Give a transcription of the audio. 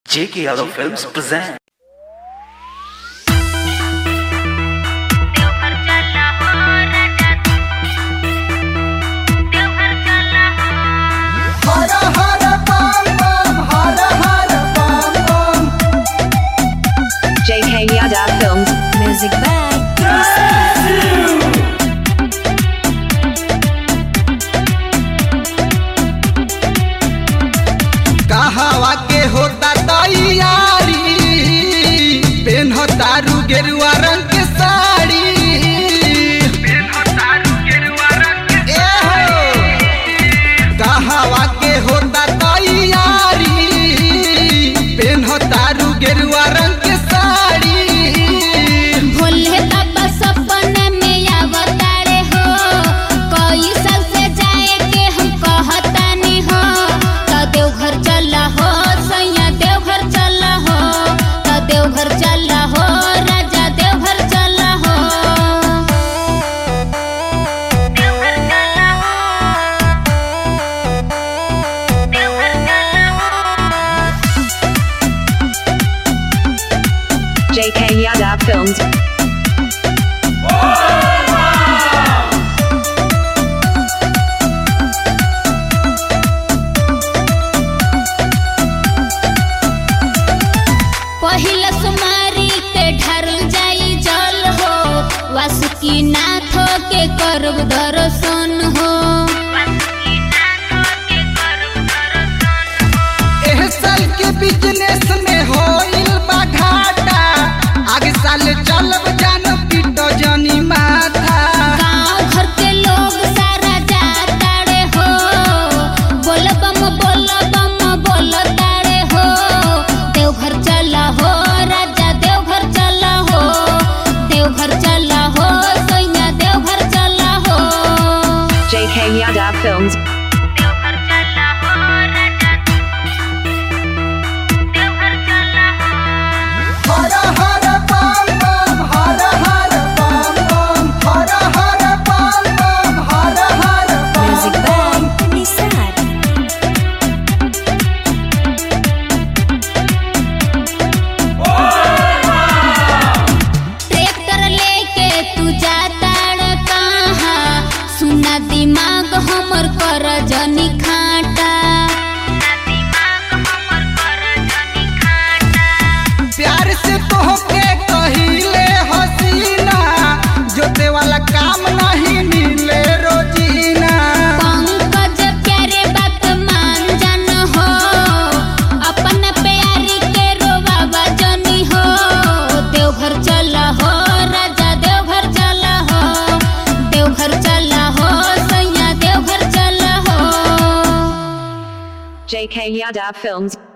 JK Yadav Films present. JK Yadav Films. Music by कहवा के होता तैयारी पेन्हो तारू गेरुआ रंग के साड़ी कहवा के होता तैयारी पेन्हो तारू गेरुआ रंग के साड़ी भोले बाबा सपने में अवतारे हो कोई साल से जाए के हम कहतानी हो तो देवघर चला हो सैया देवघर चला हो तो देवघर चला हो राजा देवघर चला हो देवघर चला हो देवघर चला हो JK Yadav Films. पहिला सुमारी के ढारल जाई जल हो वासुकी नाथ के करब दर्शन हो एह साल के बिजनेस में होइल बा घाटा आगे साल चलब जानो पीटो जनी माथा गांव घर के लोग सारा जाता रे हो बोल बम बोल तारे हो देवघर चला हो राजा देवघर चला हो देवघर चला हो सैया देवघर चला हो JK Yadav Films. देवघर चला हो राजा देवघर चला हो हर हर बम बम हर हर बम बम हर हर बम बम हर हर बम Music by Nisar. ट्रैक्टर लेके तू जाता रे कहाँ सुना दिमाग हमर कर जनी खाटा प्यार से तोहके कहिले हसीना जोते वाला काम नहीं मिले रोजीना पंकज प्यारे बात मान जान हो अपन प्यारी के रोवा जनी हो देवघर चला हो राजा देवघर चला हो देवघर चला हो सैया देवघर चला हो JK Yadav Films.